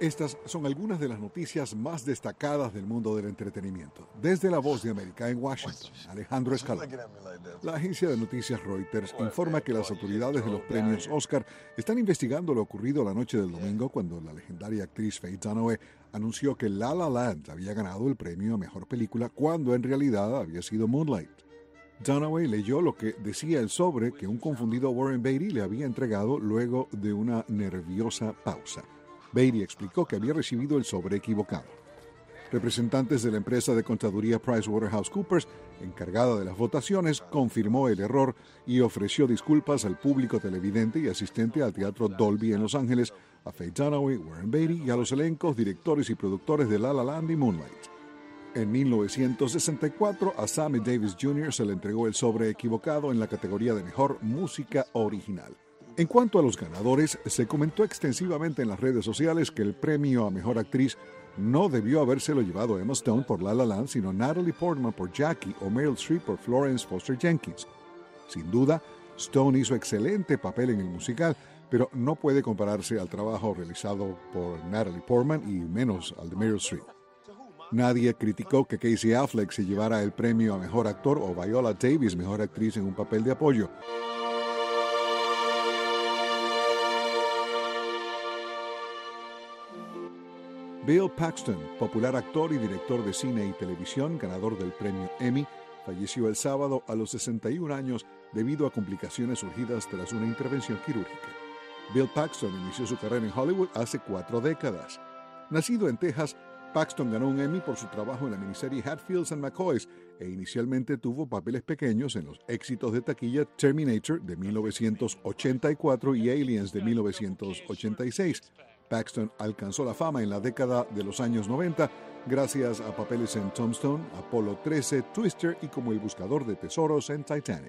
Estas son algunas de las noticias más destacadas del mundo del entretenimiento. Desde La Voz de América en Washington, Alejandro Escalón. La agencia de noticias Reuters informa que las autoridades de los premios Oscar están investigando lo ocurrido la noche del domingo cuando la legendaria actriz Faye Dunaway anunció que La La Land había ganado el premio a Mejor Película cuando en realidad había sido Moonlight. Dunaway leyó lo que decía el sobre que un confundido Warren Beatty le había entregado luego de una nerviosa pausa. Beatty explicó que había recibido el sobre equivocado. Representantes de la empresa de contaduría PricewaterhouseCoopers, encargada de las votaciones, confirmó el error y ofreció disculpas al público televidente y asistente al Teatro Dolby en Los Ángeles, a Faye Dunaway, Warren Beatty y a los elencos, directores y productores de La La Land y Moonlight. En 1964, a Sammy Davis Jr. se le entregó el sobre equivocado en la categoría de Mejor Música Original. En cuanto a los ganadores, se comentó extensivamente en las redes sociales que el premio a Mejor Actriz no debió habérselo llevado Emma Stone por La La Land, sino Natalie Portman por Jackie o Meryl Streep por Florence Foster Jenkins. Sin duda, Stone hizo excelente papel en el musical, pero no puede compararse al trabajo realizado por Natalie Portman y menos al de Meryl Streep. Nadie criticó que Casey Affleck se llevara el premio a Mejor Actor o Viola Davis Mejor Actriz en un papel de apoyo. Bill Paxton, popular actor y director de cine y televisión, ganador del premio Emmy, falleció el sábado a los 61 años debido a complicaciones surgidas tras una intervención quirúrgica. Bill Paxton inició su carrera en Hollywood hace 4 décadas. Nacido en Texas, Paxton ganó un Emmy por su trabajo en la miniserie Hatfields and McCoys e inicialmente tuvo papeles pequeños en los éxitos de taquilla Terminator de 1984 y Aliens de 1986. Paxton alcanzó la fama en la década de los años 90 gracias a papeles en Tombstone, Apolo 13, Twister y como el buscador de tesoros en Titanic.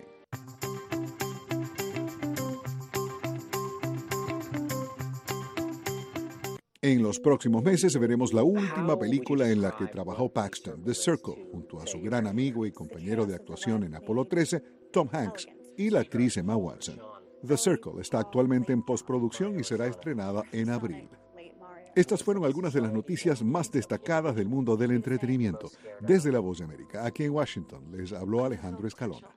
En los próximos meses veremos la última película en la que trabajó Paxton, The Circle, junto a su gran amigo y compañero de actuación en Apolo 13, Tom Hanks, y la actriz Emma Watson. The Circle está actualmente en postproducción y será estrenada en abril. Estas fueron algunas de las noticias más destacadas del mundo del entretenimiento. Desde La Voz de América, aquí en Washington, les habló Alejandro Escalona.